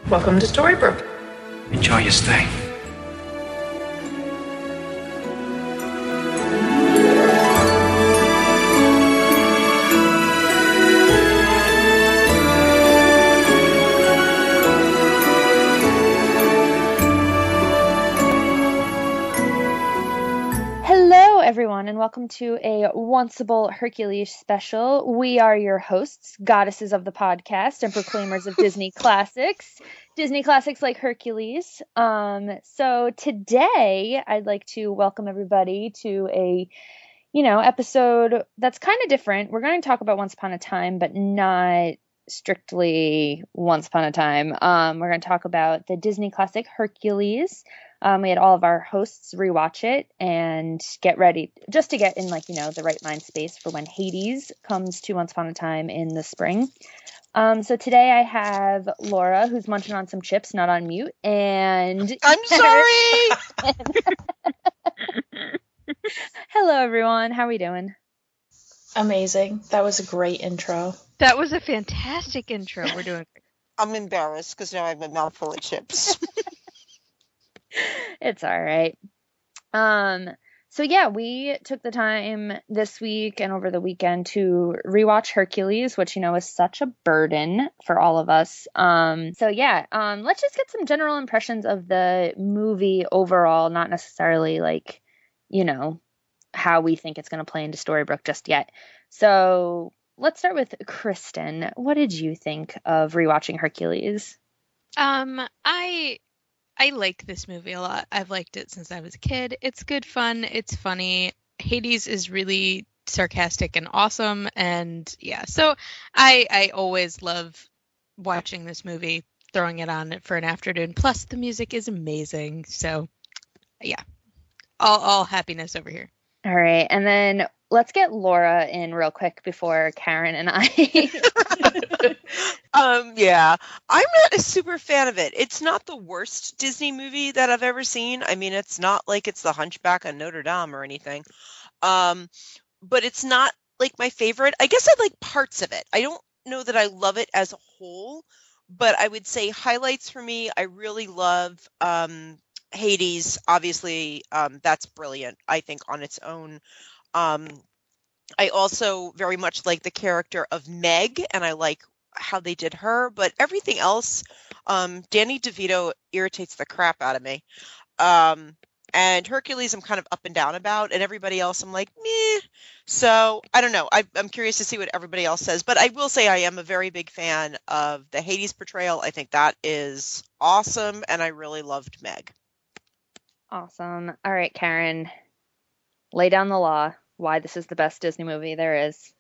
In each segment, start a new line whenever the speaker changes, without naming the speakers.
Welcome to Storybrooke.
Enjoy your stay.
Everyone, and welcome to a Onceable Hercules special. We are your hosts, goddesses of the podcast and proclaimers of Disney classics like Hercules. So today I'd like to welcome everybody to a, episode that's kind of different. We're going to talk about Once Upon a Time, but not strictly Once Upon a Time. We're going to talk about the Disney classic Hercules. We had all of our hosts rewatch it and get ready just to get in the right mind space for when Hades comes to Once Upon a Time in the spring. So today I have Laura, who's munching on some chips, not on mute, and
I'm sorry.
Hello everyone, how are we doing?
Amazing. That was a great intro.
That was a fantastic intro. We're doing great.
I'm embarrassed because now I have a mouthful of chips.
It's all right. So yeah, we took the time this week and over the weekend to rewatch Hercules, which, is such a burden for all of us. So yeah, let's just get some general impressions of the movie overall, not necessarily how we think it's going to play into Storybrooke just yet. So let's start with Kristen. What did you think of rewatching Hercules?
I like this movie a lot. I've liked it since I was a kid. It's good fun. It's funny. Hades is really sarcastic and awesome. And yeah, so I always love watching this movie, throwing it on for an afternoon. Plus the music is amazing. So yeah, all happiness over here.
All right. And then let's get Laura in real quick before Karen and I.
Yeah, I'm not a super fan of it. It's not the worst Disney movie that I've ever seen. I mean, it's not like it's The Hunchback of Notre Dame or anything. But it's not like my favorite. I guess I like parts of it. I don't know that I love it as a whole, but I would say highlights for me, I really love Hades. Obviously, that's brilliant, I think, on its own. I also very much like the character of Meg, and I like how they did her, but everything else, Danny DeVito irritates the crap out of me. And Hercules I'm kind of up and down about, and everybody else I'm like, meh. So I don't know. I'm curious to see what everybody else says, but I will say I am a very big fan of the Hades portrayal. I think that is awesome, and I really loved Meg.
Awesome. All right, Karen, lay down the law. Why this is the best Disney movie there is.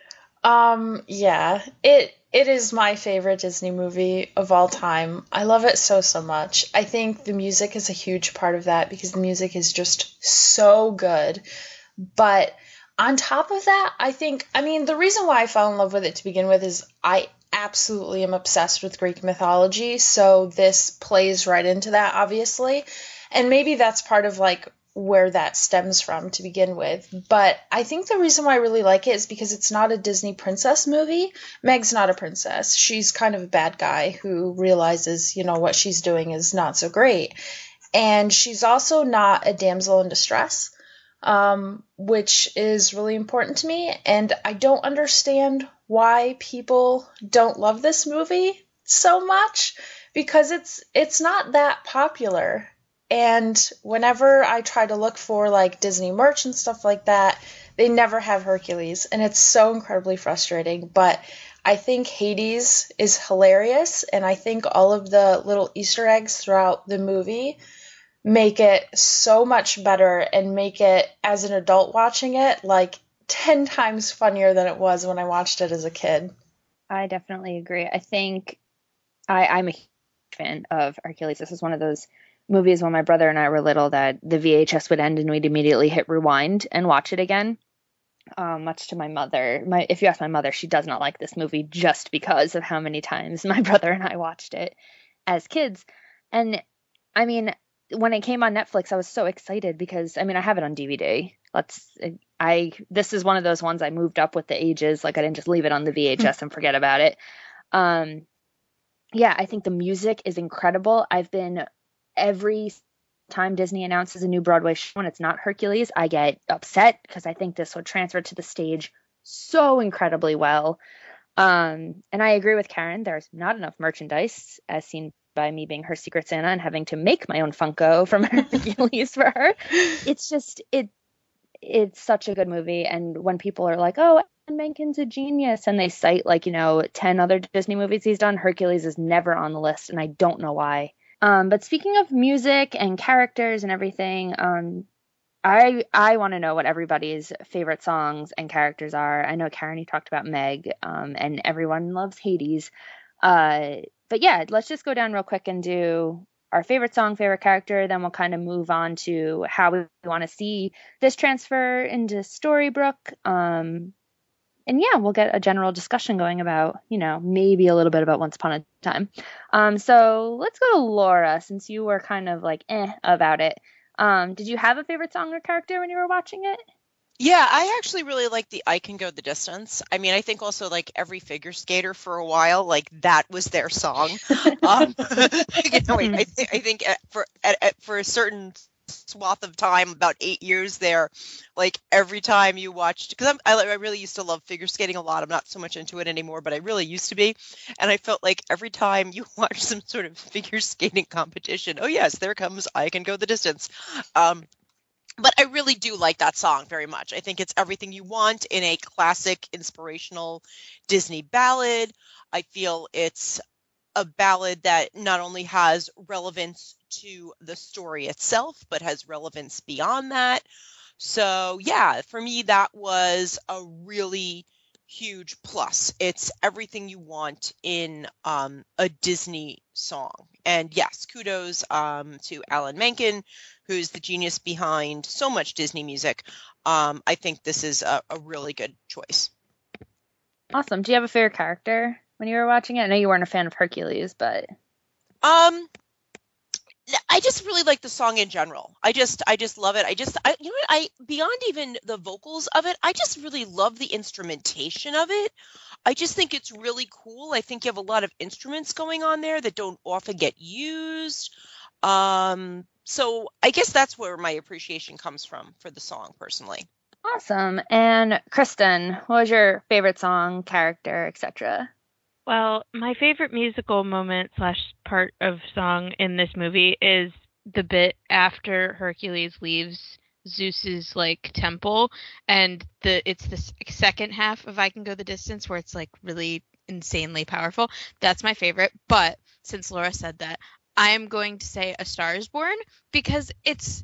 Yeah, it is my favorite Disney movie of all time. I love it so much. I think the music is a huge part of that because the music is just so good. But on top of that, the reason why I fell in love with it to begin with is I absolutely am obsessed with Greek mythology. So this plays right into that, obviously. And maybe that's part of where that stems from to begin with. But I think the reason why I really like it is because it's not a Disney princess movie. Meg's not a princess. She's kind of a bad guy who realizes, what she's doing is not so great. And she's also not a damsel in distress, which is really important to me. And I don't understand why people don't love this movie so much because it's not that popular. And whenever I try to look for Disney merch and stuff like that, they never have Hercules. And it's so incredibly frustrating. But I think Hades is hilarious. And I think all of the little Easter eggs throughout the movie make it so much better and make it, as an adult watching it, 10 times funnier than it was when I watched it as a kid.
I definitely agree. I think I'm a fan of Hercules. This is one of those movies when my brother and I were little that the VHS would end and we'd immediately hit rewind and watch it again. Much to my mother. If you ask my mother, she does not like this movie just because of how many times my brother and I watched it as kids. And I mean, when it came on Netflix, I was so excited because I have it on DVD. This is one of those ones I moved up with the ages. I didn't just leave it on the VHS and forget about it. yeah, I think the music is incredible. Every time Disney announces a new Broadway show and it's not Hercules, I get upset because I think this would transfer to the stage so incredibly well. And I agree with Karen. There's not enough merchandise, as seen by me being her Secret Santa and having to make my own Funko from Hercules for her. It's just it's such a good movie. And when people are like, "Oh, Alan Menken's a genius," and they cite 10 other Disney movies he's done, Hercules is never on the list, and I don't know why. But speaking of music and characters and everything, I want to know what everybody's favorite songs and characters are. I know, Karen, you talked about Meg, and everyone loves Hades. But yeah, let's just go down real quick and do our favorite song, favorite character. Then we'll kind of move on to how we want to see this transfer into Storybrooke. And yeah, we'll get a general discussion going about, maybe a little bit about Once Upon a Time. So let's go to Laura, since you were kind of about it. Did you have a favorite song or character when you were watching it?
Yeah, I actually really like the I Can Go the Distance. I mean, I think also every figure skater for a while, that was their song. I think for a certain swath of time, about 8 years there, every time you watched, because I really used to love figure skating a lot. I'm not so much into it anymore, but I really used to be. And I felt like every time you watch some sort of figure skating competition, oh yes, there comes I Can Go the Distance. But I really do like that song very much. I think it's everything you want in a classic, inspirational Disney ballad. I feel it's a ballad that not only has relevance to the story itself, but has relevance beyond that. So yeah, for me, that was a really huge plus. It's everything you want in a Disney song. And yes, kudos to Alan Menken, who's the genius behind so much Disney music. I think this is a really good choice.
Awesome. Do you have a favorite character when you were watching it? I know you weren't a fan of Hercules, but
I just really like the song in general. I just love it. Beyond even the vocals of it, I just really love the instrumentation of it. I just think it's really cool. I think you have a lot of instruments going on there that don't often get used. So I guess that's where my appreciation comes from for the song personally.
Awesome. And Kristen, what was your favorite song, character, etc.?
Well, my favorite musical moment / part of song in this movie is the bit after Hercules leaves Zeus's temple, and it's the second half of I Can Go the Distance, where it's really insanely powerful. That's my favorite. But since Laura said that, I am going to say A Star Is Born, because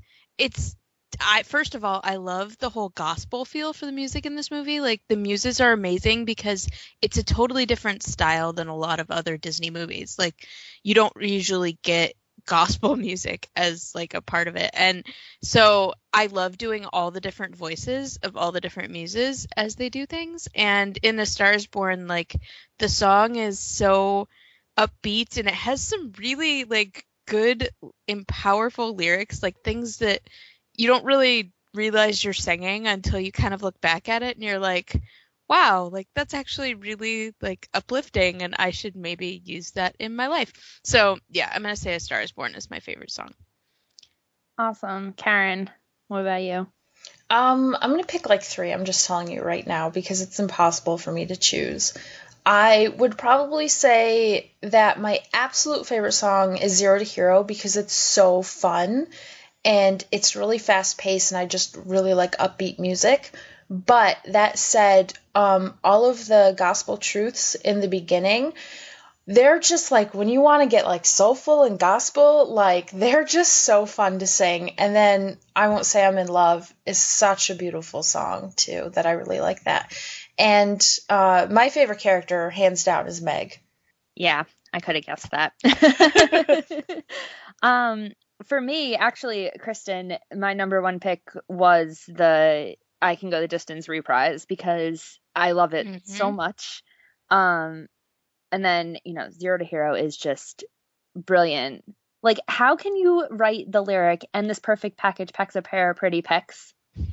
first of all, I love the whole gospel feel for the music in this movie. The muses are amazing because it's a totally different style than a lot of other Disney movies. You don't usually get gospel music as a part of it. And so I love doing all the different voices of all the different muses as they do things. And in A Star Is Born, the song is so upbeat, and it has some really good and powerful lyrics, things that you don't really realize you're singing until you kind of look back at it and you're like, wow, that's actually really uplifting, and I should maybe use that in my life. So yeah, I'm going to say A Star Is Born is my favorite song.
Awesome. Karen, what about you?
I'm going to pick 3. I'm just telling you right now because it's impossible for me to choose. I would probably say that my absolute favorite song is Zero to Hero because it's so fun. And it's really fast-paced, and I just really like upbeat music. But that said, all of the gospel truths in the beginning, they're just when you want to get soulful and gospel, they're just so fun to sing. And then I Won't Say I'm in Love is such a beautiful song, too, that I really like that. And my favorite character, hands down, is Meg.
Yeah, I could have guessed that. For me, actually, Kristen, my number one pick was the I Can Go the Distance reprise because I love it so much. And then, Zero to Hero is just brilliant. How can you write the lyric, and this perfect package packs a pair of pretty pecs?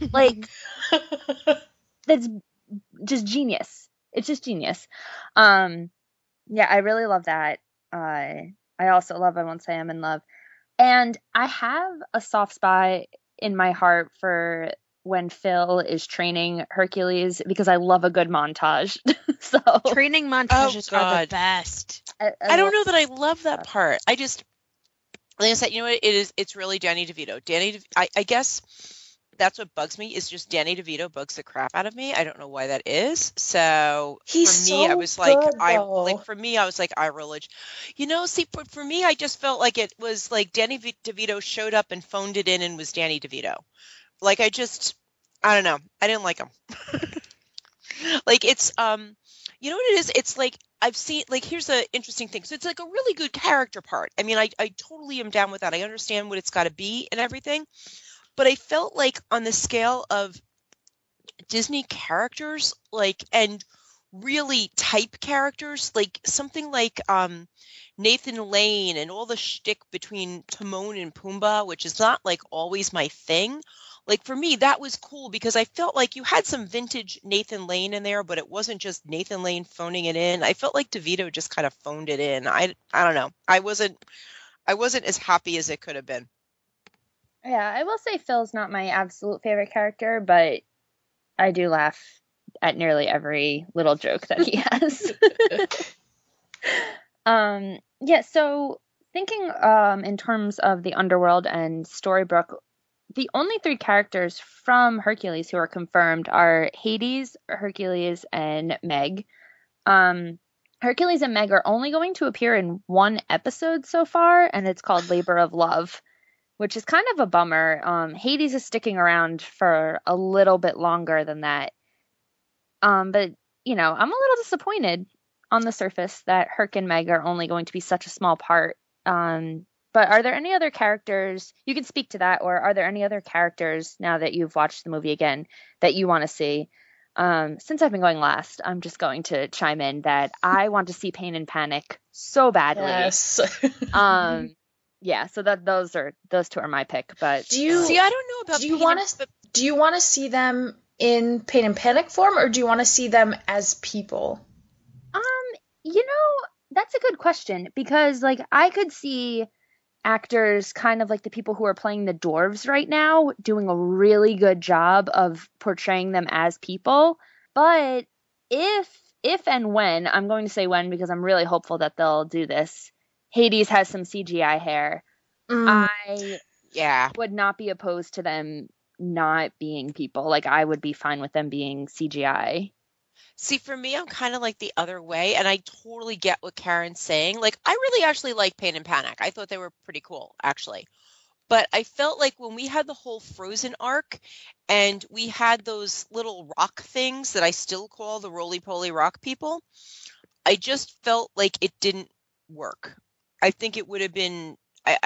That's just genius. It's just genius. Yeah, I really love that. I also love I Won't Say I'm in Love. And I have a soft spot in my heart for when Phil is training Hercules because I love a good montage. So
Training montages are the
God.
best.
I don't know that I love that part. I just, like I said, you know what it is? It's really Danny DeVito. I guess that's what bugs me is just Danny DeVito bugs the crap out of me. I don't know why that is. So
He's
for me, I
so
was like,
good, though.
I was like, eye rollage. You know, see, for me, I just felt like it was like Danny DeVito showed up and phoned it in and was Danny DeVito. Like I don't know. I didn't like him. Like it's you know what it is? It's like I've seen like here's the interesting thing. So it's like a really good character part. I mean, I totally am down with that. I understand what it's got to be and everything. But I felt like on the scale of Disney characters, like and really type characters, like something like Nathan Lane and all the shtick between Timon and Pumbaa, which is not like always my thing. Like for me, that was cool because I felt like you had some vintage Nathan Lane in there, but it wasn't just Nathan Lane phoning it in. I felt like DeVito just kind of phoned it in. I don't know. I wasn't as happy as it could have been.
Yeah, I will say Phil's not my absolute favorite character, but I do laugh at nearly every little joke that he has. Yeah, so thinking in terms of the Underworld and Storybrooke, the only three characters from Hercules who are confirmed are Hades, Hercules, and Meg. Hercules and Meg are only going to appear in one episode so far, and it's called Labor of Love, which is kind of a bummer. Hades is sticking around for a little bit longer than that. But, you know, I'm a little disappointed on the surface that Herc and Meg are only going to be such a small part. But are there any other characters, you can speak to that, or are there any other characters now that you've watched the movie again that you want to see? Since I've been going last, I'm just going to chime in that I want to see Pain and Panic so badly.
Yes.
Yeah, so those two are my pick. But
See, I don't know about.
Do you want to see them in Pain and Panic form, or do you want to see them as people?
You know, that's a good question because like I could see actors kind of like the people who are playing the dwarves right now doing a really good job of portraying them as people. But if and when, I'm going to say when because I'm really hopeful that they'll do this, Hades has some CGI hair. I would not be opposed to them not being people. Like I would be fine with them being CGI.
See, for me, I'm kind of like the other way, and I totally get what Karen's saying. Like, I really actually like Pain and Panic. I thought they were pretty cool, actually. But I felt like when we had the whole Frozen arc, and we had those little rock things that I still call the roly-poly rock people, I just felt like it didn't work. I think it would have been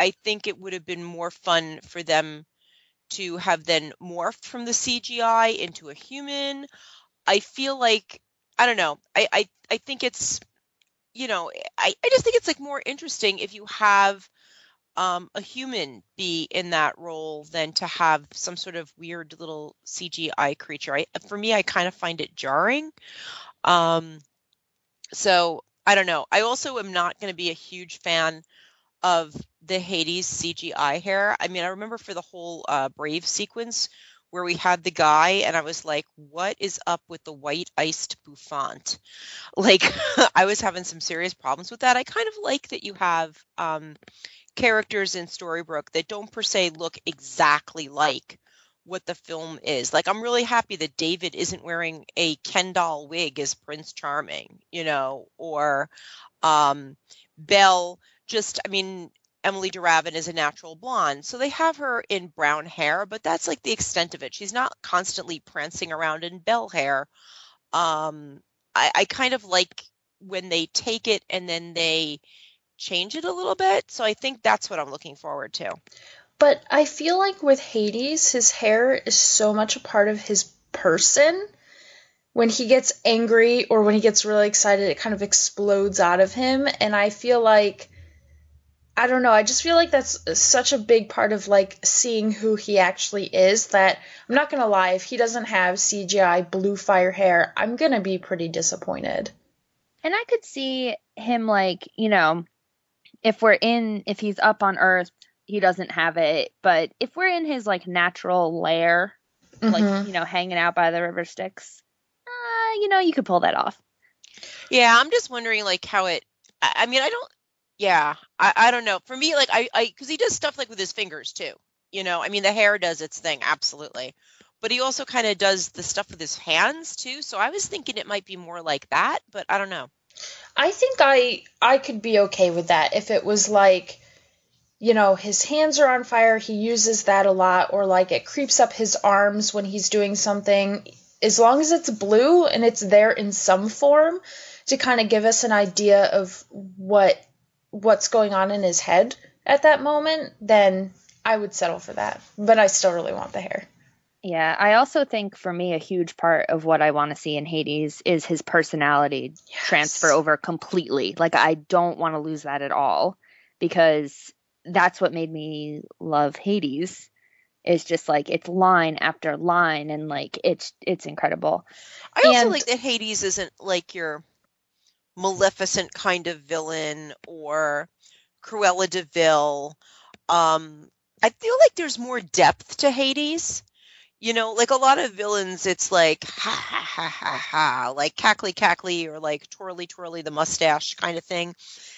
more fun for them to have then morphed from the CGI into a human. I feel like, I don't know, I think it's, you know, I just think it's like more interesting if you have a human be in that role than to have some sort of weird little CGI creature. For me, I kind of find it jarring. So I don't know. I also am not going to be a huge fan of the Hades CGI hair. I mean, I remember for the whole Brave sequence where we had the guy and I was like, what is up with the white iced bouffant? Like I was having some serious problems with that. I kind of like that you have characters in Storybrooke that don't per se look exactly like what the film is. Like I'm really happy that David isn't wearing a Ken doll wig as Prince Charming, you know, or Belle Emily DeRavin is a natural blonde, so they have her in brown hair, but that's like the extent of it. She's not constantly prancing around in Belle hair. I kind of like when they take it and then they change it a little bit, so I think that's what I'm looking forward to.
But I feel like with Hades, his hair is so much a part of his person. When he gets angry or when he gets really excited, it kind of explodes out of him, and I feel like I don't know, I just feel like that's such a big part of, like, seeing who he actually is that, I'm not gonna lie, if he doesn't have CGI blue fire hair, I'm gonna be pretty disappointed.
And I could see him, like, you know, if he's up on Earth, he doesn't have it. But if we're in his like natural lair, like, hanging out by the river Styx, you could pull that off.
Yeah, I'm just wondering like how I mean, I don't know. For me, like because he does stuff like with his fingers too. I mean, the hair does its thing, absolutely. But he also kind of does the stuff with his hands too. So I was thinking it might be more like that, but I don't know.
I think I could be okay with that if it was like, his hands are on fire, he uses that a lot, or like it creeps up his arms when he's doing something. As long as it's blue and it's there in some form to kind of give us an idea of what's going on in his head at that moment, then I would settle for that. But I still really want the hair.
Yeah, I also think for me a huge part of what I want to see in Hades is his personality transfer over completely. Like, I don't want to lose that at all, because that's what made me love Hades. Is just like it's line after line, and like it's incredible.
I also like that Hades isn't like your Maleficent kind of villain or Cruella de Vil. I feel like there's more depth to Hades. Like a lot of villains, it's like, ha, ha, ha, ha, ha, like cackly, cackly, or like twirly, twirly the mustache kind of thing.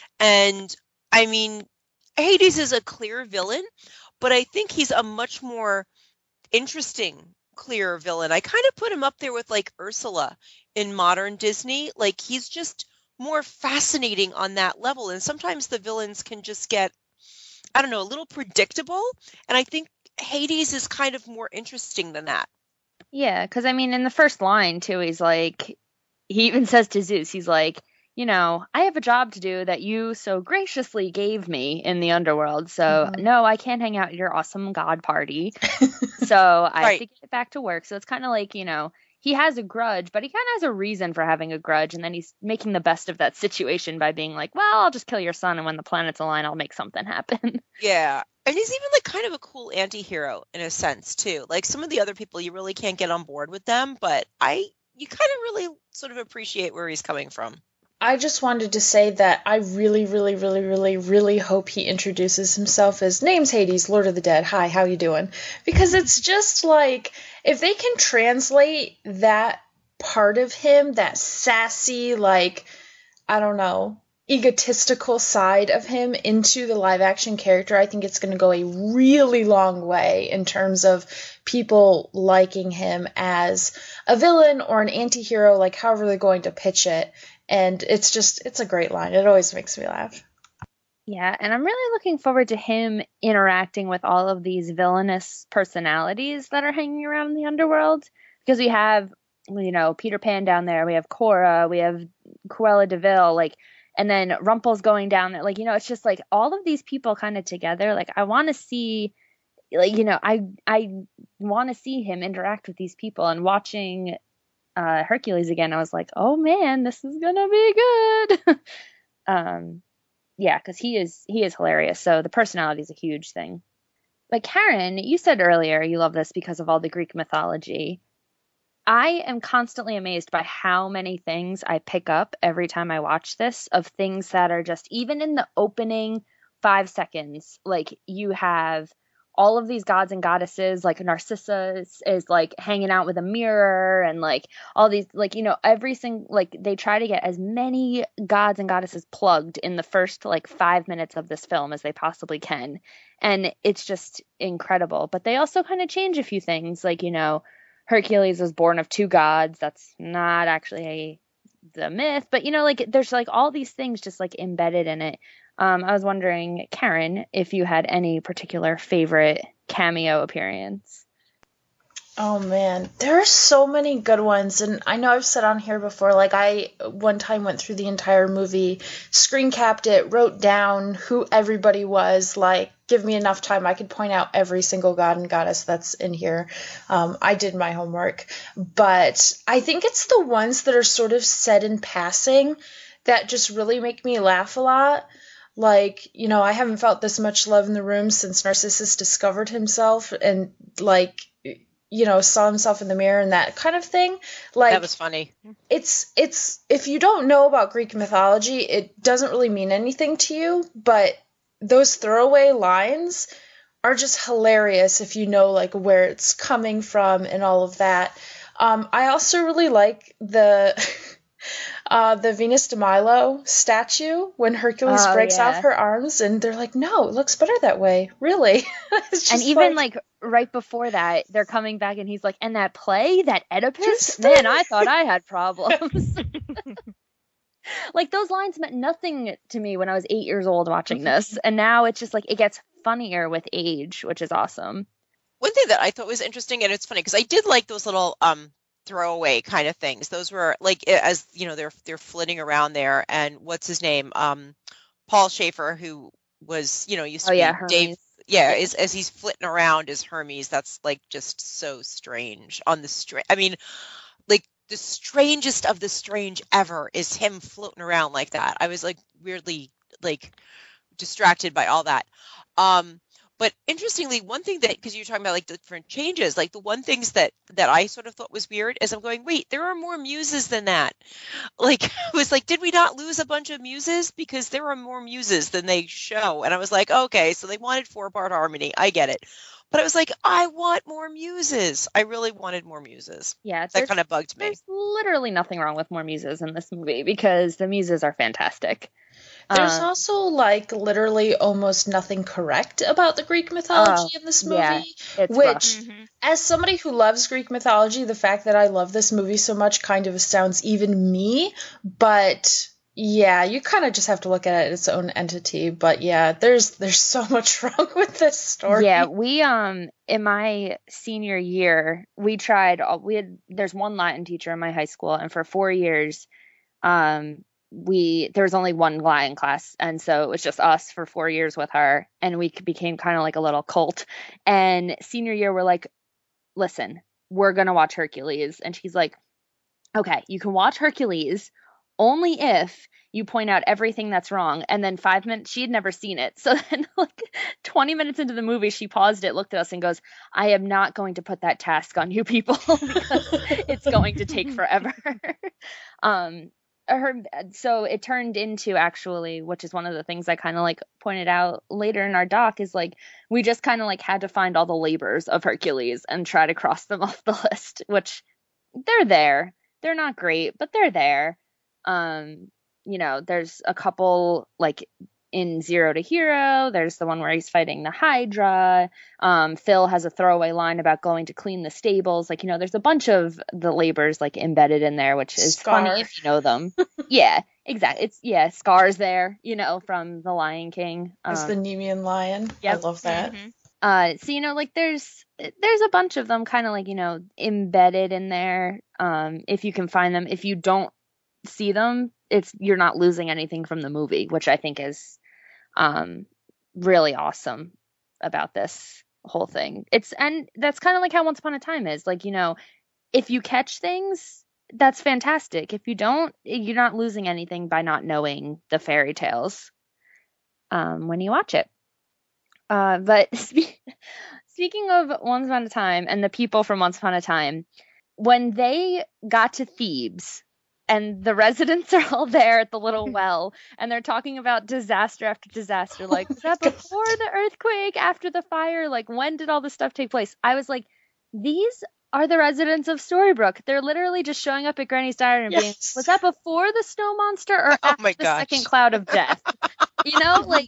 And I mean, Hades is a clear villain, but I think he's a much more interesting, clear villain. I kind of put him up there with like Ursula in modern Disney. Like, he's just more fascinating on that level. And sometimes the villains can just get, I don't know, a little predictable. And I think Hades is kind of more interesting than that.
Yeah, because I mean, in the first line too, he's like, he even says to Zeus, he's like, I have a job to do that you so graciously gave me in the underworld. So no, I can't hang out at your awesome god party. So I have to get back to work. So it's kind of like, he has a grudge, but he kind of has a reason for having a grudge. And then he's making the best of that situation by being like, well, I'll just kill your son. And when the planets align, I'll make something happen.
Yeah. And he's even like kind of a cool anti-hero in a sense too. Like some of the other people, you really can't get on board with them, but you kind of really sort of appreciate where he's coming from.
I just wanted to say that I really, really, really, really, really hope he introduces himself as, name's Hades, Lord of the Dead. Hi, how you doing? Because it's just like, if they can translate that part of him, that sassy, like, I don't know, egotistical side of him into the live action character, I think it's going to go a really long way in terms of people liking him as a villain or an anti-hero, like however they're going to pitch it. And it's a great line. It always makes me laugh.
Yeah, and I'm really looking forward to him interacting with all of these villainous personalities that are hanging around in the underworld. Because we have, Peter Pan down there, we have Cora, we have Cruella de Vil, like, and then Rumpel's going down there. Like, it's just like all of these people kind of together. Like, I want to see, like, I want to see him interact with these people. And watching Hercules again, I was like, oh man, this is gonna be good. Yeah, because he is hilarious. So the personality is a huge thing. But Karen, you said earlier you love this because of all the Greek mythology. I am constantly amazed by how many things I pick up every time I watch this, of things that are just, even in the opening 5 seconds, like you have all of these gods and goddesses, like Narcissus is like hanging out with a mirror, and like all these, like, every single, like they try to get as many gods and goddesses plugged in the first like 5 minutes of this film as they possibly can. And it's just incredible. But they also kind of change a few things, like, Hercules was born of 2 gods. That's not actually the myth, but like there's like all these things just like embedded in it. I was wondering, Karen, if you had any particular favorite cameo appearance.
Oh man, there are so many good ones, and I know I've said on here before, like I one time went through the entire movie, screen capped it, wrote down who everybody was, like give me enough time, I could point out every single god and goddess that's in here. I did my homework, but I think it's the ones that are sort of said in passing that just really make me laugh a lot. Like, I haven't felt this much love in the room since Narcissus discovered himself, and like saw himself in the mirror and that kind of thing. Like,
That was funny.
it's if you don't know about Greek mythology, it doesn't really mean anything to you, but those throwaway lines are just hilarious if you know like where it's coming from and all of that. I also really like the Venus de Milo statue when Hercules breaks off her arms, and they're like, no, it looks better that way. Really.
And even like right before that, they're coming back and he's like, and that play, that Oedipus? Man, I thought I had problems. Like those lines meant nothing to me when I was 8 years old watching this. And now it's just like it gets funnier with age, which is awesome.
One thing that I thought was interesting, and it's funny because I did like those little throwaway kind of things. Those were like, as you know, they're flitting around there, and what's his name, Paul Schaefer, who was, used to be Dave. Yeah, as he's flitting around as Hermes. That's like just so strange on the string. I mean, like the strangest of the strange ever is him floating around like that. I was like weirdly like distracted by all that. But interestingly, one thing that, because you're talking about like different changes, like the one things that I sort of thought was weird is I'm going, wait, there are more muses than that. Like, I was like, did we not lose a bunch of muses? Because there are more muses than they show. And I was like, okay, so they wanted 4-part harmony. I get it. But I was like, I want more muses. I really wanted more muses.
Yeah.
That kind of bugged me.
There's literally nothing wrong with more muses in this movie because the muses are fantastic.
There's also like literally almost nothing correct about the Greek mythology in this movie, which as somebody who loves Greek mythology, the fact that I love this movie so much kind of astounds even me, but yeah, you kind of just have to look at it as its own entity. But yeah, there's so much wrong with this story.
Yeah, we in my senior year, there's one Latin teacher in my high school, and for 4 years there was only one Latin class, and so it was just us for 4 years with her, and we became kind of like a little cult. And senior year, we're like, listen, we're gonna watch Hercules, and she's like, okay, you can watch Hercules only if you point out everything that's wrong. And then 5 minutes, she had never seen it, so then like 20 minutes into the movie, she paused it, looked at us, and goes, I am not going to put that task on you people because it's going to take forever. So it turned into, actually, which is one of the things I kind of like pointed out later in our doc, is like we just kind of like had to find all the labors of Hercules and try to cross them off the list, which they're there. They're not great, but they're there. There's a couple like in Zero to Hero. There's the one where he's fighting the Hydra. Phil has a throwaway line about going to clean the stables. Like, there's a bunch of the labors like embedded in there, which is funny if you know them. Yeah, exactly. Scar's there, from The Lion King.
As the Nemean lion. Yep. I love that.
So, like there's a bunch of them kind of like, embedded in there. If you can find them. If you don't see them, you're not losing anything from the movie, which I think is really awesome about this whole thing. And that's kind of like how Once Upon a Time is. Like, if you catch things, that's fantastic. If you don't, you're not losing anything by not knowing the fairy tales when you watch it. But speaking of Once Upon a Time and the people from Once Upon a Time, when they got to Thebes, and the residents are all there at the little well, and they're talking about disaster after disaster. Like, was that before the earthquake, after the fire? Like, when did all this stuff take place? I was like, these are the residents of Storybrooke. They're literally just showing up at Granny's Diner and being, was that before the snow monster or after the second cloud of death? Like...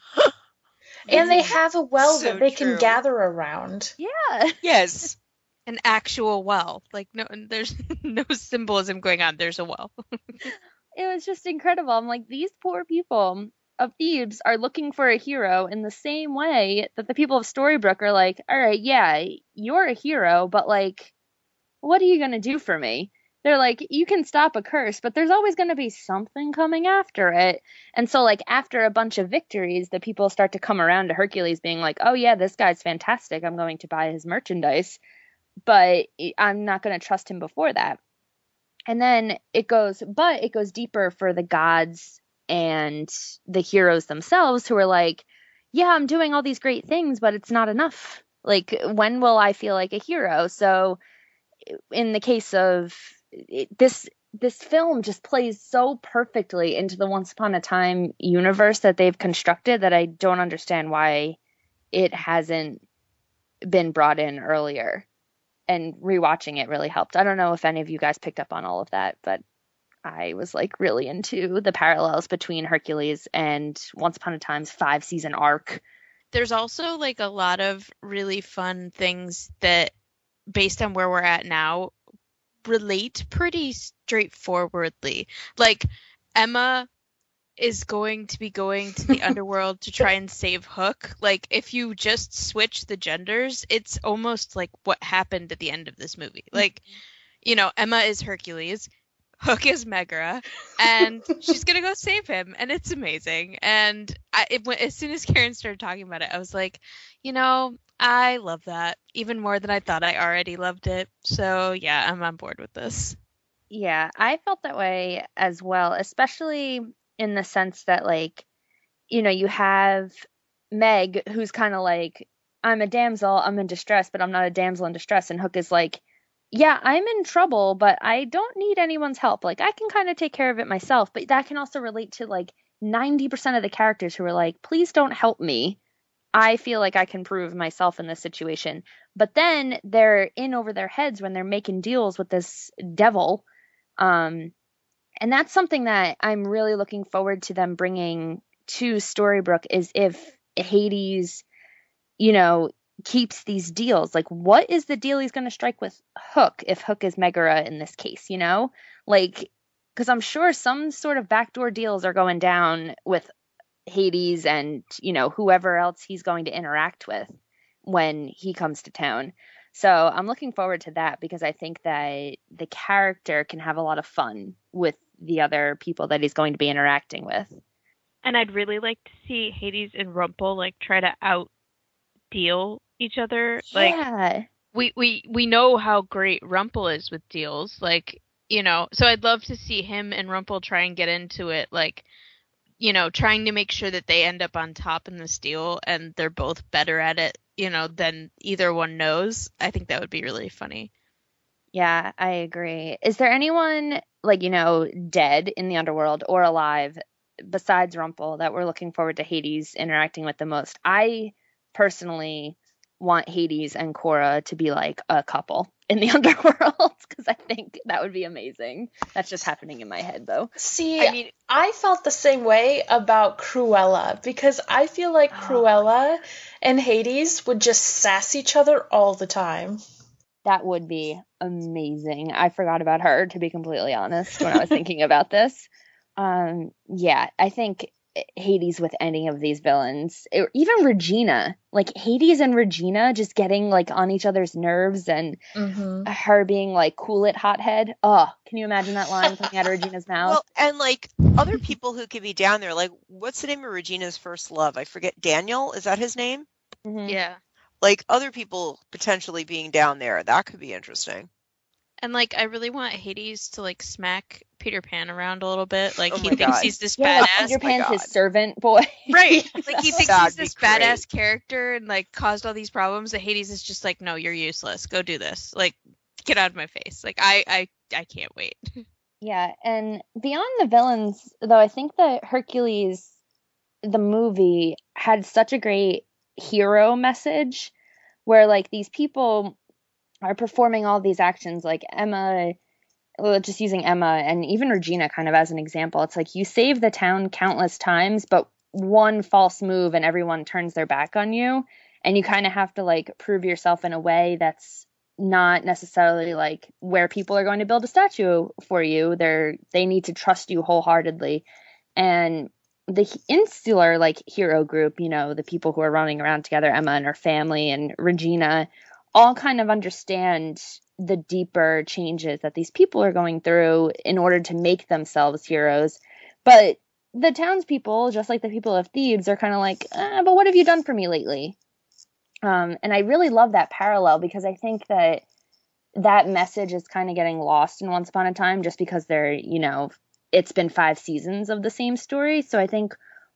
And they have a well that they can gather around.
Yeah.
Yes.
An actual well. Like, no, there's no symbolism going on. There's a well.
It was just incredible. I'm like, these poor people of Thebes are looking for a hero in the same way that the people of Storybrooke are like, all right, yeah, you're a hero, but like, what are you going to do for me? They're like, you can stop a curse, but there's always going to be something coming after it. And so, like, after a bunch of victories, the people start to come around to Hercules being like, oh, yeah, this guy's fantastic. I'm going to buy his merchandise. But I'm not going to trust him before that. And then it goes deeper for the gods and the heroes themselves, who are like, yeah, I'm doing all these great things, but it's not enough. Like, when will I feel like a hero? So in the case of this film just plays so perfectly into the Once Upon a Time universe that they've constructed that I don't understand why it hasn't been brought in earlier. And rewatching it really helped. I don't know if any of you guys picked up on all of that, but I was like really into the parallels between Hercules and Once Upon a Time's 5-season arc.
There's also like a lot of really fun things that, based on where we're at now, relate pretty straightforwardly. Like, Emma is going to be going to the underworld to try and save Hook. Like, if you just switch the genders, it's almost like what happened at the end of this movie. Like, you know, Emma is Hercules, Hook is Megara, and she's gonna go save him, and it's amazing. And as soon as Karen started talking about it, I was like, you know, I love that even more than I thought I already loved it. So yeah, I'm on board with this.
Yeah, I felt that way as well, especially in the sense that, like, you know, you have Meg, who's kind of like, I'm a damsel, I'm in distress, but I'm not a damsel in distress. And Hook is like, yeah, I'm in trouble, but I don't need anyone's help. Like, I can kind of take care of it myself. But that can also relate to like 90% of the characters who are like, please don't help me. I feel like I can prove myself in this situation. But then they're in over their heads when they're making deals with this devil. And that's something that I'm really looking forward to them bringing to Storybrooke, is if Hades, you know, keeps these deals. Like, what is the deal he's going to strike with Hook if Hook is Megara in this case, you know? Like, because I'm sure some sort of backdoor deals are going down with Hades and, you know, whoever else he's going to interact with when he comes to town. So I'm looking forward to that, because I think that the character can have a lot of fun with the other people that he's going to be interacting with.
And I'd really like to see Hades and Rumpel like try to out deal each other.
Yeah.
Like, we know how great Rumpel is with deals. Like, you know, so I'd love to see him and Rumpel try and get into it, like, you know, trying to make sure that they end up on top in this deal and they're both better at it, you know, than either one knows. I think that would be really funny.
Yeah, I agree. Is there anyone, like, you know, dead in the underworld or alive besides Rumpel that we're looking forward to Hades interacting with the most? I personally want Hades and Korra to be like a couple in the underworld, because I think that would be amazing. That's just happening in my head, though.
See, I mean, I felt the same way about Cruella, because I feel like Cruella and Hades would just sass each other all the time.
That would be amazing. I forgot about her, to be completely honest, when I was thinking about this. Yeah, I think Hades with any of these villains, even Regina, like Hades and Regina just getting like on each other's nerves, and her being like, cool it, hothead. Oh, can you imagine that line coming out of Regina's mouth?
Well, and like other people who could be down there, like, what's the name of Regina's first love? I forget. Daniel, is that his name?
Mm-hmm.
Yeah.
Like, other people potentially being down there, that could be interesting.
And like, I really want Hades to like smack Peter Pan around a little bit. Like,
Oh
he
my
thinks
God.
he's this
Yeah,
badass.
Peter Pan's
God.
his servant boy.
Right. Like, he thinks
That'd
he's
be
this
great.
badass character and like caused all these problems, that Hades is just like, no, you're useless. Go do this. Like, get out of my face. Like, I can't wait.
Yeah, and beyond the villains, though, I think that Hercules, the movie, had such a great hero message, where like these people are performing all these actions, like Emma, well, just using Emma and even Regina kind of as an example. It's like, you save the town countless times, but one false move and everyone turns their back on you, and you kind of have to like prove yourself in a way that's not necessarily like where people are going to build a statue for you. They need to trust you wholeheartedly. And the insular like hero group, you know, the people who are running around together, Emma and her family and Regina, all kind of understand the deeper changes that these people are going through in order to make themselves heroes. But the townspeople, just like the people of Thebes, are kind of like, but what have you done for me lately? And I really love that parallel, because I think that that message is kind of getting lost in Once Upon a Time, just because they're, you know, it's been 5 seasons of the same story. So I think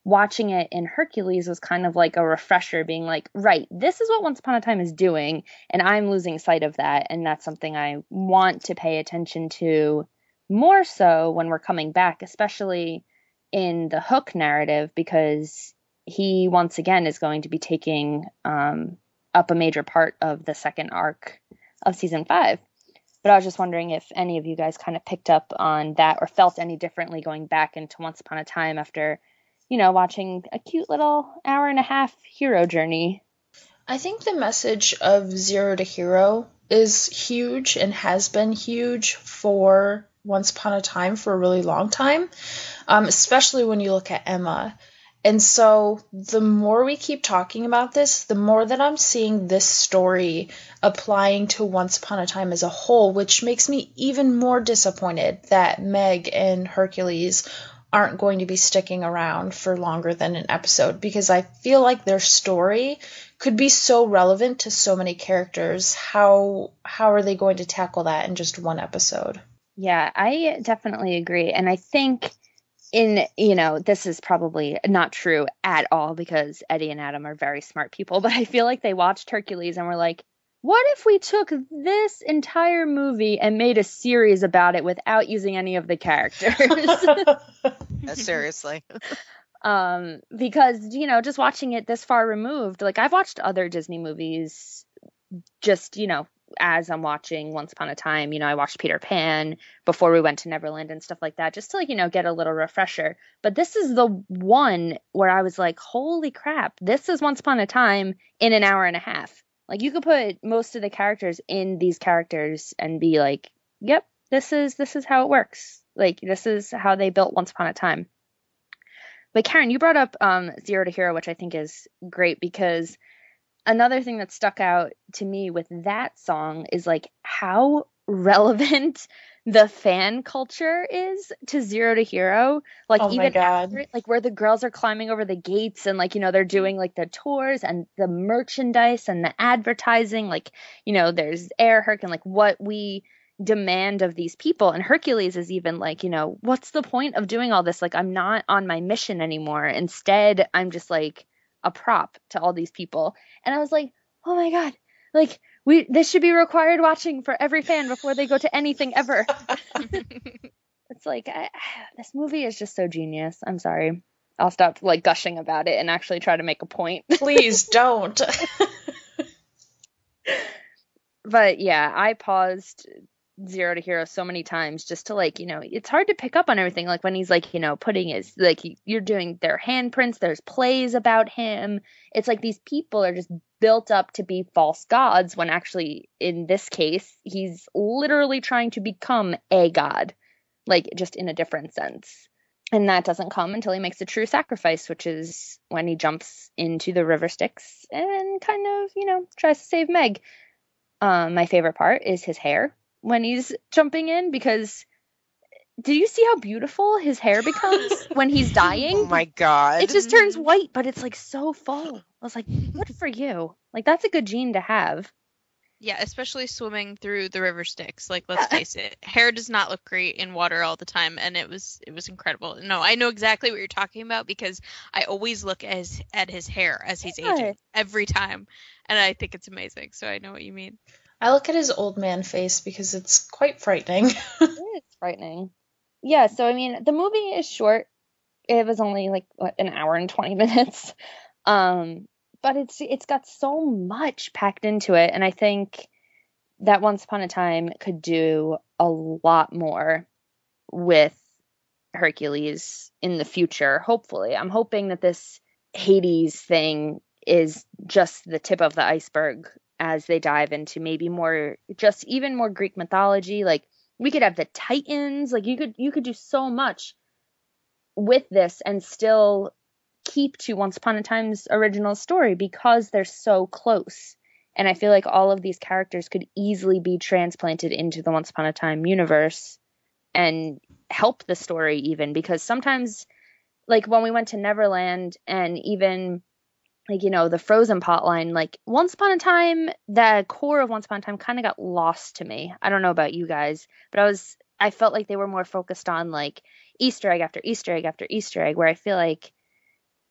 watching it in Hercules was kind of like a refresher, being like, right, this is what Once Upon a Time is doing, and I'm losing sight of that, and that's something I want to pay attention to more so when we're coming back, especially in the Hook narrative, because he once again is going to be taking up a major part of the second arc of season 5. But I was just wondering if any of you guys kind of picked up on that or felt any differently going back into Once Upon a Time after, watching a cute little hour-and-a-half hero journey.
I think the message of Zero to Hero is huge and has been huge for Once Upon a Time for a really long time, especially when you look at Emma. And so the more we keep talking about this, the more that I'm seeing this story applying to Once Upon a Time as a whole, which makes me even more disappointed that Meg and Hercules aren't going to be sticking around for longer than an episode, because I feel like their story could be so relevant to so many characters. How are they going to tackle that in just one episode?
Yeah, I definitely agree. And I think this is probably not true at all because Eddie and Adam are very smart people, but I feel like they watched Hercules and were like, what if we took this entire movie and made a series about it without using any of the characters?
Seriously.
Because, just watching it this far removed, like I've watched other Disney movies just, as I'm watching Once Upon a Time. I watched Peter Pan before we went to Neverland and stuff like that, just to, get a little refresher. But this is the one where I was like, holy crap, this is Once Upon a Time in an hour and a half. Like, you could put most of the characters in these characters and be like, yep, this is how it works. Like, this is how they built Once Upon a Time. But Karen, you brought up Zero to Hero, which I think is great, because another thing that stuck out to me with that song is like how relevant the fan culture is to Zero to Hero. Like,
oh
even
after
it, like where the girls are climbing over the gates and like, they're doing like the tours and the merchandise and the advertising, like, there's Air Herc and like what we demand of these people. And Hercules is even like, what's the point of doing all this? Like, I'm not on my mission anymore. Instead, I'm just like a prop to all these people. And I was like, oh my God, like this should be required watching for every fan before they go to anything ever. It's like, this movie is just so genius. I'm sorry. I'll stop like gushing about it and actually try to make a point.
Please don't.
But yeah, I paused Zero to Hero so many times just to like, it's hard to pick up on everything. Like when he's like, putting his, like you're doing their handprints, there's plays about him. It's like these people are just built up to be false gods when actually in this case, he's literally trying to become a god, like just in a different sense. And that doesn't come until he makes a true sacrifice, which is when he jumps into the river Styx and kind of, tries to save Meg. My favorite part is his hair when he's jumping in, because do you see how beautiful his hair becomes when he's dying?
Oh my God.
It just turns white, but it's like so full. I was like, good for you. Like, that's a good gene to have.
Yeah, especially swimming through the river Styx. Like, let's face it, hair does not look great in water all the time, and it was incredible. No, I know exactly what you're talking about because I always look at his hair as he's aging every time, and I think it's amazing. So I know what you mean.
I look at his old man face because it's quite frightening.
It is frightening. Yeah, so I mean, the movie is short. It was only like an hour and 20 minutes. But it's got so much packed into it, and I think that Once Upon a Time could do a lot more with Hercules in the future, hopefully. I'm hoping that this Hades thing is just the tip of the iceberg as they dive into maybe more, just even more Greek mythology. Like, we could have the Titans. Like, you could do so much with this and still keep to Once Upon a Time's original story because they're so close. And I feel like all of these characters could easily be transplanted into the Once Upon a Time universe and help the story even, because sometimes, like when we went to Neverland and even like, the Frozen plotline, like Once Upon a Time, the core of Once Upon a Time kind of got lost to me. I don't know about you guys, but I felt like they were more focused on like Easter egg after Easter egg after Easter egg, where I feel like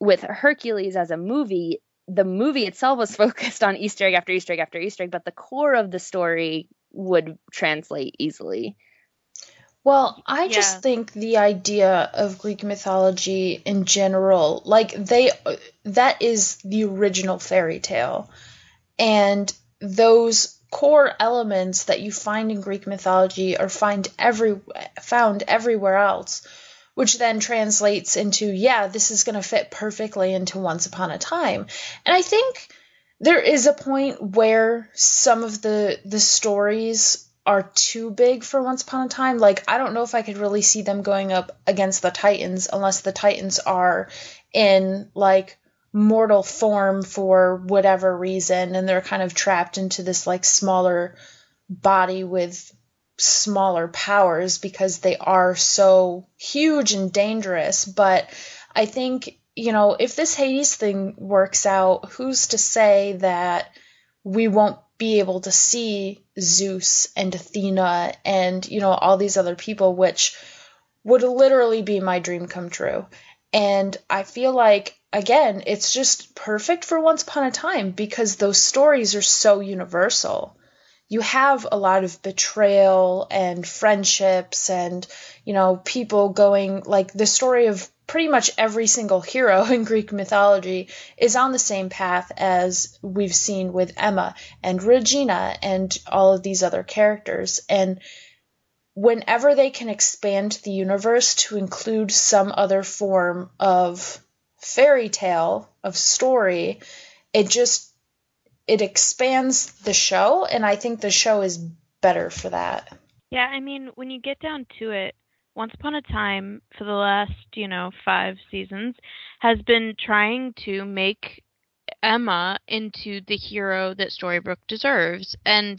with Hercules as a movie, the movie itself was focused on Easter egg after Easter egg after Easter egg, but the core of the story would translate easily.
Well, I just think the idea of Greek mythology in general, like that is the original fairy tale. And those core elements that you find in Greek mythology are found everywhere else, which then translates into, this is going to fit perfectly into Once Upon a Time. And I think there is a point where some of the stories are too big for Once Upon a Time. Like, I don't know if I could really see them going up against the Titans unless the Titans are in, like, mortal form for whatever reason, and they're kind of trapped into this, like, smaller body with smaller powers because they are so huge and dangerous. But I think, if this Hades thing works out, who's to say that we won't be able to see Zeus and Athena and, all these other people, which would literally be my dream come true. And I feel like, again, it's just perfect for Once Upon a Time because those stories are so universal. You have a lot of betrayal and friendships and, people going, like, the story of pretty much every single hero in Greek mythology is on the same path as we've seen with Emma and Regina and all of these other characters. And whenever they can expand the universe to include some other form of fairy tale, of story, it expands the show, and I think the show is better for that.
Yeah, I mean, when you get down to it, Once Upon a Time, for the last, 5 seasons, has been trying to make Emma into the hero that Storybrooke deserves. And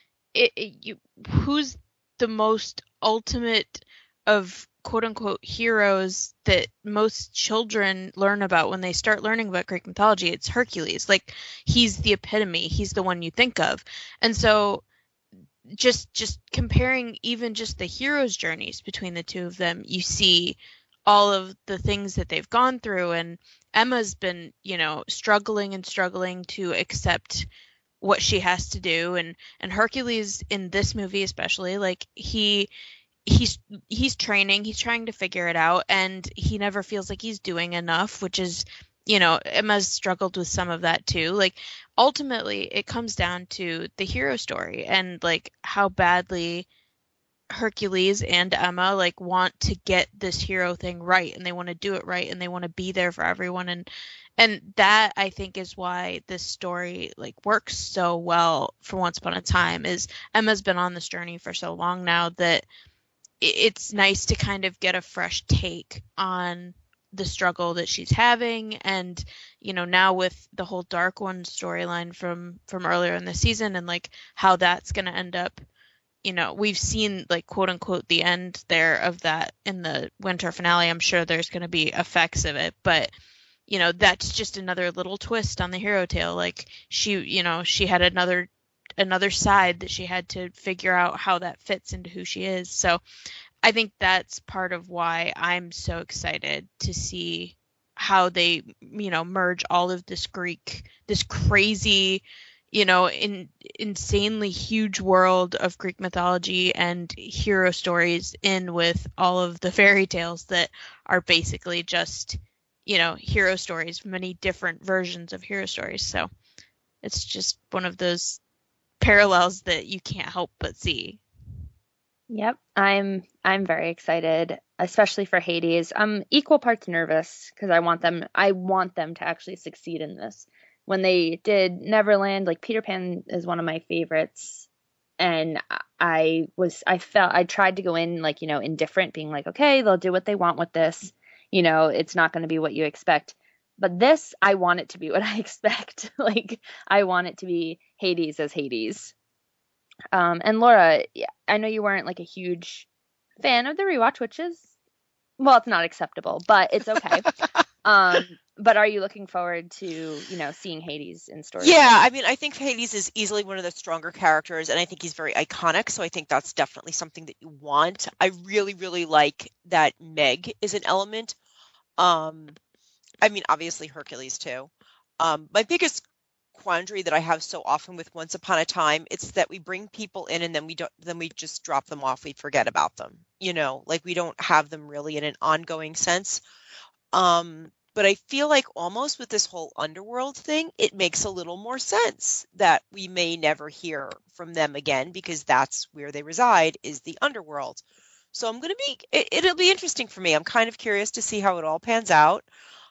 who's the most ultimate of quote-unquote heroes that most children learn about when they start learning about Greek mythology? It's Hercules. Like, he's the epitome. He's the one you think of. And so just comparing even just the heroes' journeys between the two of them, you see all of the things that they've gone through. And Emma's been, struggling to accept what she has to do. And Hercules in this movie especially, like, he's training, he's trying to figure it out, and he never feels like he's doing enough, which is, Emma's struggled with some of that too. Like, ultimately it comes down to the hero story and, like, how badly Hercules and Emma, like, want to get this hero thing right, and they want to do it right, and they want to be there for everyone. And that, I think, is why this story, like, works so well for Once Upon a Time, is Emma's been on this journey for so long now that it's nice to kind of get a fresh take on the struggle that she's having. And, now with the whole Dark One storyline from earlier in the season, and, like, how that's going to end up, we've seen, like, quote unquote the end there of that in the winter finale. I'm sure there's going to be effects of it, but that's just another little twist on the hero tale. Like, she had another side that she had to figure out how that fits into who she is. So I think that's part of why I'm so excited to see how they, merge all of this crazy, insanely huge world of Greek mythology and hero stories in with all of the fairy tales that are basically just, hero stories, many different versions of hero stories. So it's just one of those parallels that you can't help but see.
Yep, I'm very excited, especially for Hades. I'm equal parts nervous because I want them to actually succeed in this. When they did Neverland, like, Peter Pan is one of my favorites, and I tried to go in, like, indifferent, being like, okay, they'll do what they want with this. It's not going to be what you expect. But this, I want it to be what I expect. Like, I want it to be Hades as Hades. And Laura, I know you weren't, like, a huge fan of the rewatch, which is, well, it's not acceptable, but it's okay. But are you looking forward to, seeing Hades in story?
Yeah, I mean, I think Hades is easily one of the stronger characters, and I think he's very iconic, so I think that's definitely something that you want. I really, really like that Meg is an element. I mean, obviously Hercules too. My biggest quandary that I have so often with Once Upon a Time, it's that we bring people in and then we just drop them off. We forget about them. Like we don't have them really in an ongoing sense. But I feel like almost with this whole underworld thing, it makes a little more sense that we may never hear from them again because that's where they reside, is the underworld. So it'll be interesting for me. I'm kind of curious to see how it all pans out.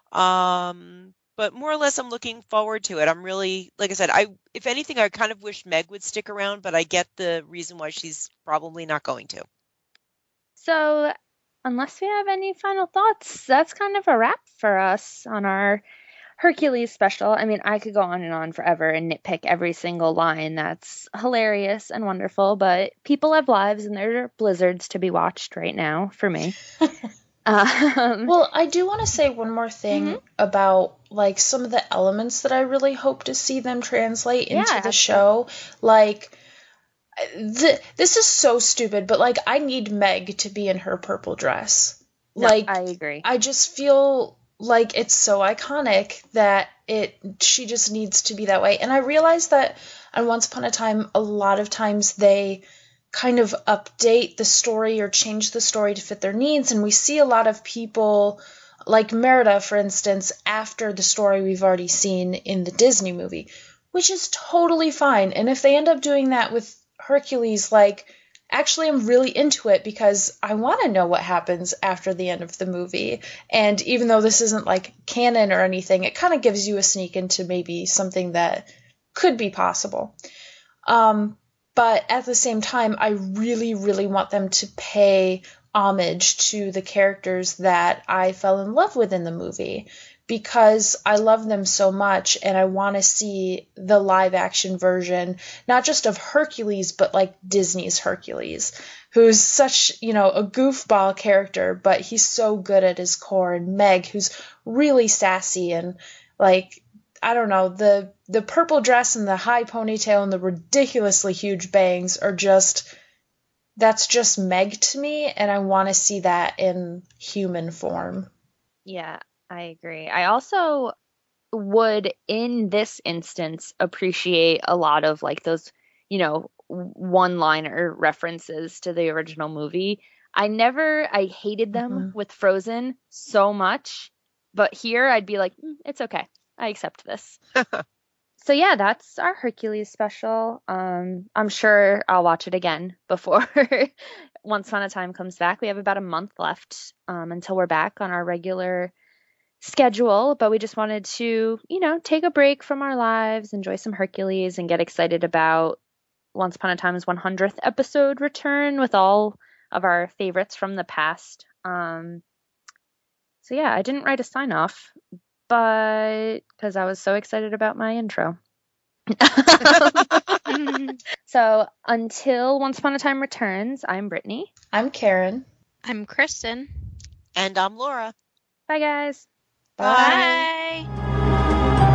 But more or less, I'm looking forward to it. I'm really, like I said, if anything, I kind of wish Meg would stick around, but I get the reason why she's probably not going to.
So, unless we have any final thoughts, that's kind of a wrap for us on our Hercules special. I mean, I could go on and on forever and nitpick every single line that's hilarious and wonderful, but people have lives and there are blizzards to be watched right now for me.
Well, I do want to say one more thing about like some of the elements that I really hope to see them translate into the show. Like, this is so stupid, but like I need Meg to be in her purple dress.
No,
like,
I agree.
I just feel like it's so iconic that she just needs to be that way. And I realize that on Once Upon a Time, a lot of times they kind of update the story or change the story to fit their needs. And we see a lot of people like Merida, for instance, after the story we've already seen in the Disney movie, which is totally fine. And if they end up doing that with Hercules, like, actually I'm really into it because I want to know what happens after the end of the movie. And even though this isn't like canon or anything, it kind of gives you a sneak into maybe something that could be possible. But at the same time, I really, really want them to pay homage to the characters that I fell in love with in the movie because I love them so much and I want to see the live action version, not just of Hercules, but like Disney's Hercules, who's such, a goofball character, but he's so good at his core, and Meg, who's really sassy and like, I don't know, the purple dress and the high ponytail and the ridiculously huge bangs are that's just Meg to me, and I want to see that in human form.
Yeah, I agree. I also would, in this instance, appreciate a lot of like those, one-liner references to the original movie. I hated them with Frozen so much, but here I'd be like, it's okay. I accept this. So yeah, that's our Hercules special. I'm sure I'll watch it again before Once Upon a Time comes back. We have about a month left until we're back on our regular schedule, but we just wanted to, take a break from our lives, enjoy some Hercules, and get excited about Once Upon a Time's 100th episode return with all of our favorites from the past. So yeah, I didn't write a sign off, but because I was so excited about my intro. So until Once Upon a Time returns, I'm Brittany.
I'm Karen.
I'm Kristen.
And I'm Laura.
Bye, guys.
Bye.
Bye.